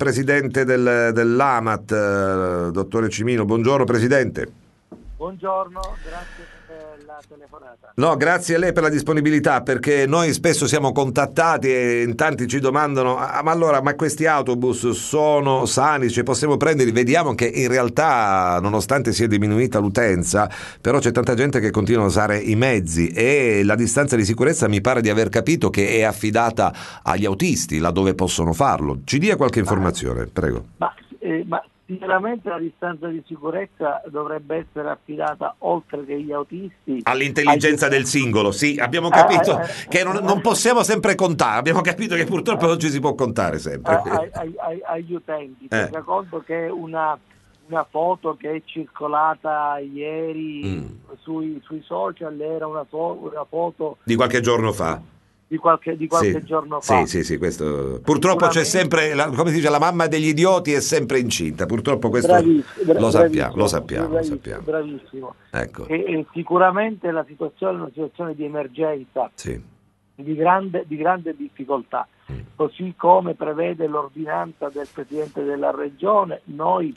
presidente dell'AMAT, dottore Cimino. Buongiorno Presidente. Buongiorno, grazie per la telefonata. No, grazie a lei per la disponibilità, perché noi spesso siamo contattati e in tanti ci domandano: ma questi autobus sono sani, ci possiamo prenderli? Vediamo che in realtà, nonostante sia diminuita l'utenza, però c'è tanta gente che continua a usare i mezzi, e la distanza di sicurezza mi pare di aver capito che è affidata agli autisti laddove possono farlo. Ci dia qualche informazione, prego. Ma sicuramente la distanza di sicurezza dovrebbe essere affidata, oltre che agli autisti, all'intelligenza del singolo. Sì, abbiamo capito che non possiamo sempre contare, abbiamo capito che purtroppo non ci si può contare sempre. Agli utenti. Tenga conto che una foto che è circolata ieri sui social era una foto di qualche giorno fa. Di qualche giorno fa. Sì, questo. Purtroppo c'è sempre, come si dice, la mamma degli idioti è sempre incinta. Purtroppo questo lo sappiamo. Bravissimo. Ecco. E sicuramente la situazione è una situazione di emergenza, sì, di grande difficoltà. Così come prevede l'ordinanza del Presidente della Regione, noi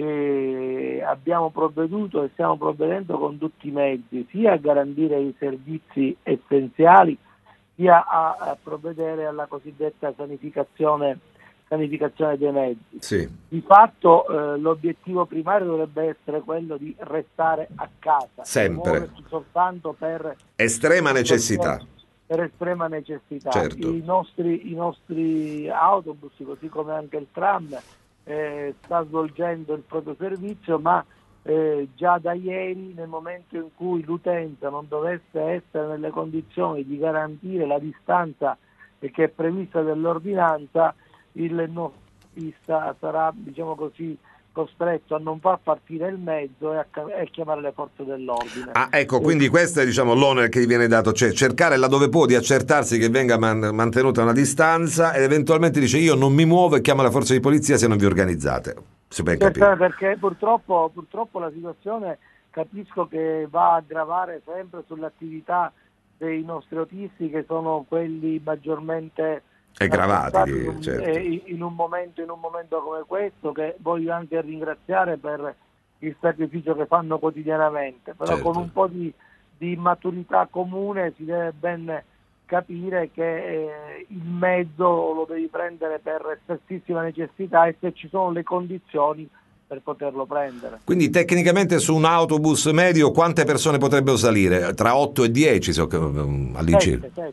abbiamo provveduto e stiamo provvedendo con tutti i mezzi, sia a garantire i servizi essenziali, sia a provvedere alla cosiddetta sanificazione dei mezzi. Sì. Di fatto l'obiettivo primario dovrebbe essere quello di restare a casa, sempre, soltanto per estrema necessità. Per estrema necessità. Certo. I nostri autobus, così come anche il tram, sta svolgendo il proprio servizio, ma già da ieri, nel momento in cui l'utenza non dovesse essere nelle condizioni di garantire la distanza che è prevista dall'ordinanza, il nostro autista sarà, diciamo così, costretto a non far partire il mezzo e a chiamare le forze dell'ordine. Ecco, quindi questo è, diciamo, l'onere che gli viene dato, cioè cercare laddove può di accertarsi che venga mantenuta una distanza, ed eventualmente dice: io non mi muovo, e chiama la forza di polizia se non vi organizzate. Si ben capire. Perché purtroppo la situazione, capisco che va a gravare sempre sull'attività dei nostri autisti, che sono quelli maggiormente gravati, certo. in un momento come questo, che voglio anche ringraziare per il sacrificio che fanno quotidianamente, però certo, con un po' di maturità comune si deve ben capire che il mezzo lo devi prendere per estremissima necessità, e se ci sono le condizioni per poterlo prendere. Quindi tecnicamente su un autobus medio quante persone potrebbero salire? Tra 8 e 10 all'incirca?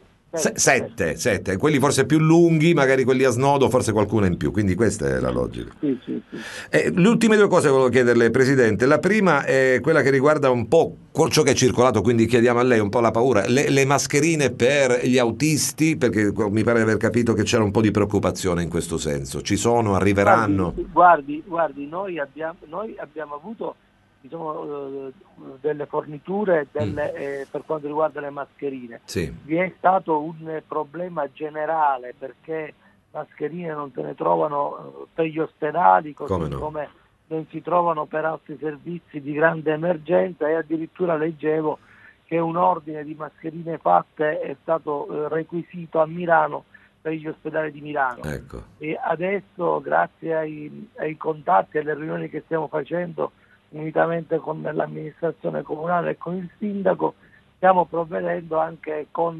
7. Quelli forse più lunghi, magari quelli a snodo, forse qualcuno in più, quindi questa è la logica. Sì. Le ultime due cose volevo chiederle, Presidente. La prima è quella che riguarda un po' ciò che è circolato, quindi chiediamo a lei un po' la paura, le mascherine per gli autisti, perché mi pare di aver capito che c'era un po' di preoccupazione in questo senso. Ci sono, arriveranno? Guardi, noi abbiamo avuto, diciamo, delle forniture per quanto riguarda le mascherine. Sì. Vi è stato un problema generale, perché mascherine non se ne trovano per gli ospedali, così come non si trovano per altri servizi di grande emergenza, e addirittura leggevo che un ordine di mascherine fatte è stato requisito a Milano per gli ospedali di Milano. Ecco. E adesso, grazie ai contatti e alle riunioni che stiamo facendo unitamente con l'amministrazione comunale e con il sindaco, stiamo provvedendo anche con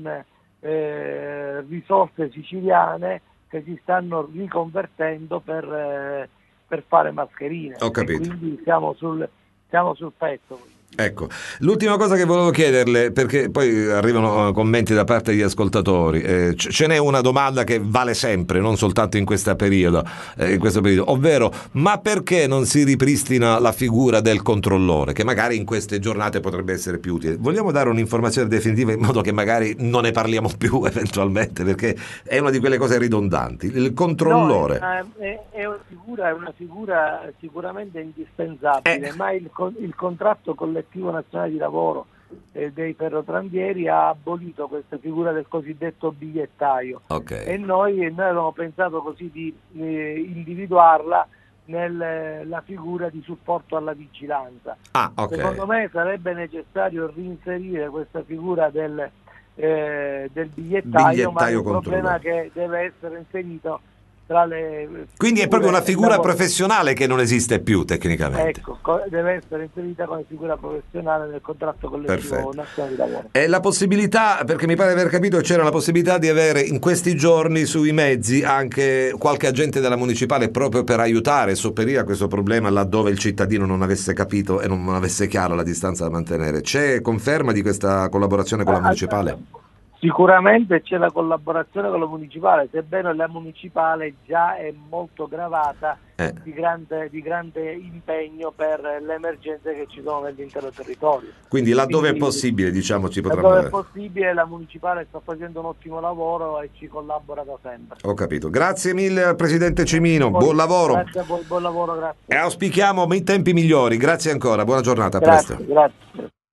risorse siciliane che si stanno riconvertendo per fare mascherine. Ho capito. E quindi siamo sul pezzo. Ecco, l'ultima cosa che volevo chiederle, perché poi arrivano commenti da parte degli ascoltatori, ce n'è una domanda che vale sempre, non soltanto in questo periodo, ovvero: ma perché non si ripristina la figura del controllore, che magari in queste giornate potrebbe essere più utile? Vogliamo dare un'informazione definitiva, in modo che magari non ne parliamo più eventualmente, perché è una di quelle cose ridondanti. Il controllore è una figura sicuramente indispensabile, ma il contratto collettivo nazionale di lavoro dei ferrotranvieri ha abolito questa figura del cosiddetto bigliettaio. Okay. E noi avevamo pensato così di individuarla nella figura di supporto alla vigilanza. Okay. Secondo me sarebbe necessario reinserire questa figura del bigliettaio, ma è un problema che deve essere inserito tra le Quindi è proprio una figura lavoro- professionale che non esiste più tecnicamente. Ecco, deve essere inserita come figura professionale nel contratto collettivo Perfetto. nazionale di lavoro. E la possibilità, perché mi pare di aver capito che c'era la possibilità di avere in questi giorni sui mezzi anche qualche agente della municipale proprio per aiutare e sopperire a questo problema laddove il cittadino non avesse capito e non avesse chiara la distanza da mantenere. C'è conferma di questa collaborazione con la municipale? Sicuramente c'è la collaborazione con la municipale, sebbene la municipale già è molto gravata di grande impegno per le emergenze che ci sono nell'intero territorio. Quindi laddove Quindi, è possibile, diciamo, ci potranno dove è avere. possibile la municipale sta facendo un ottimo lavoro e ci collabora da sempre. Ho capito. Grazie mille al Presidente Cimino, buon lavoro. Grazie a voi, buon lavoro, grazie. E auspichiamo i tempi migliori. Grazie ancora, buona giornata, a Grazie, presto. grazie.